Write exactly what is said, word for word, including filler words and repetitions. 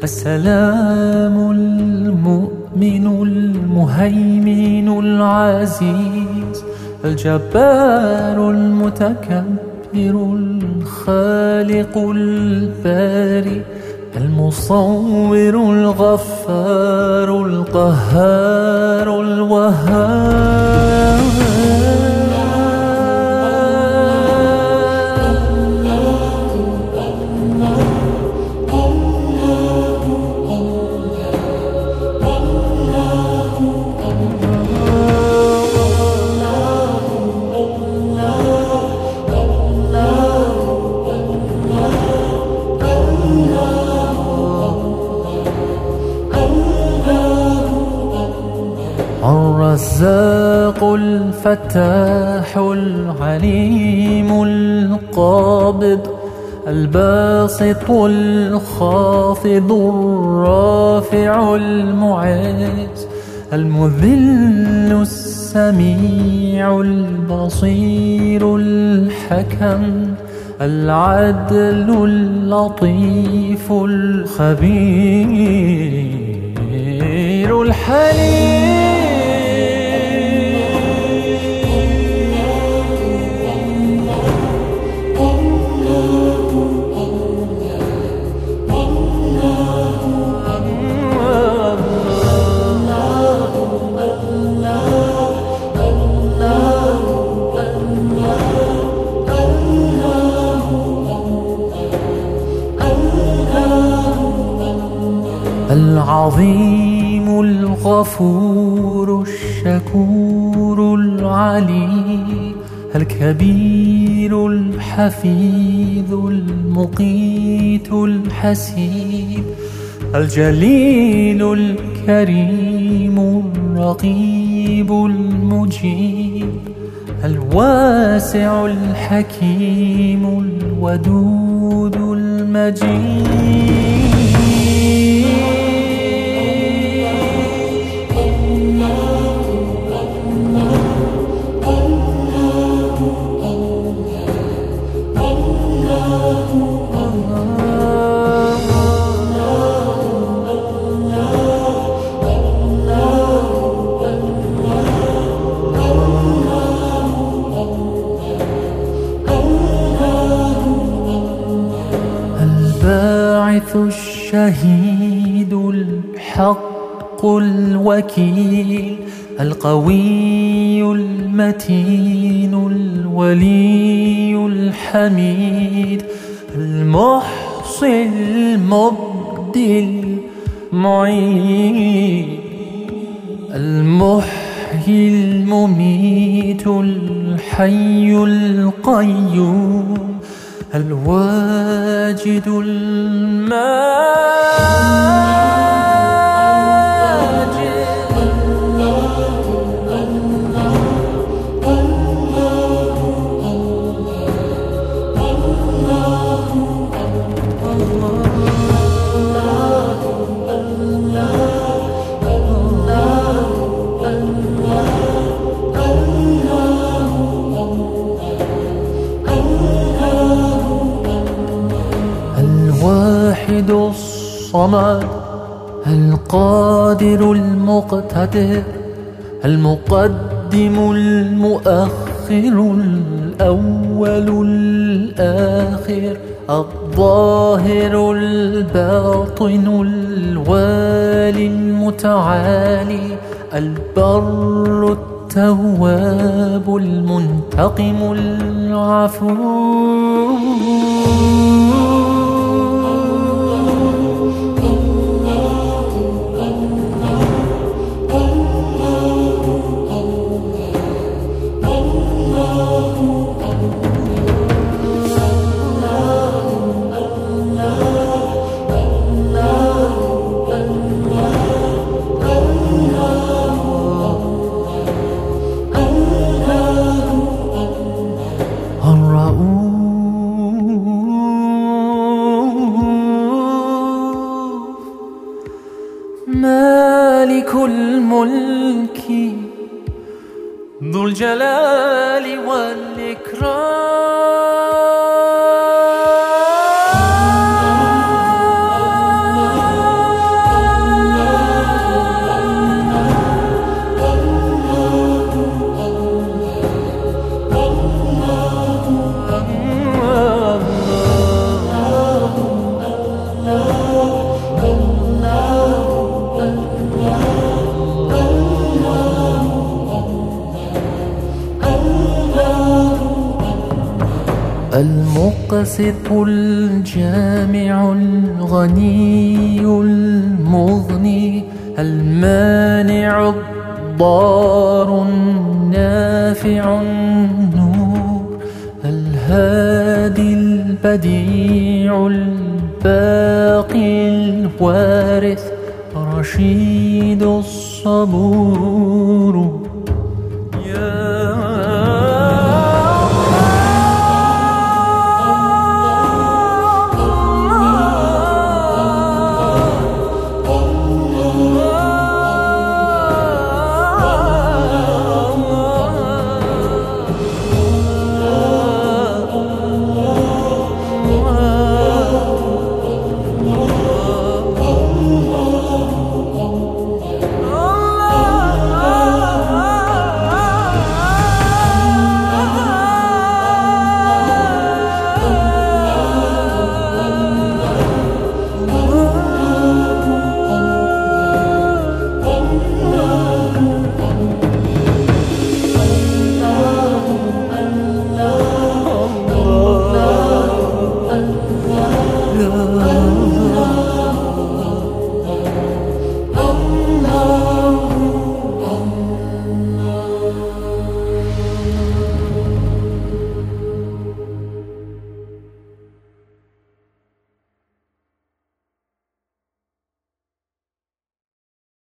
السلام المؤمن المهيمن العزيز الجبار المتكبر الخالق الباري المصور الغفار القهار الوهاب. الرزاق الفتاح العليم القابض الباسط الخافض الرافع المعز المذل السميع البصير الحكم العدل اللطيف الخبير الحليم. العظيم الغفور الشكور العلي الكبير الحفيظ المقيت الحسيب الجليل الكريم الرقيب المجيب الواسع الحكيم الودود المجيد. الباعث الشهيد الحق الوكيل القوي المتين الولي الحميد المحصي المبدي المعيد المحيي المميت الحي القيوم الواجد الماجد. الواحد الصمد القادر المقتدر المقدم المؤخر الأول الآخر الظاهر الباطن الوالي المتعالي البر التواب المنتقم العفو. مالك الملك ذو الجلال والإكرام. المقسط الجامع الغني المغني المانع الضار النافع النور الهادي البديع الباقي الوارث رشيد الصبور. يا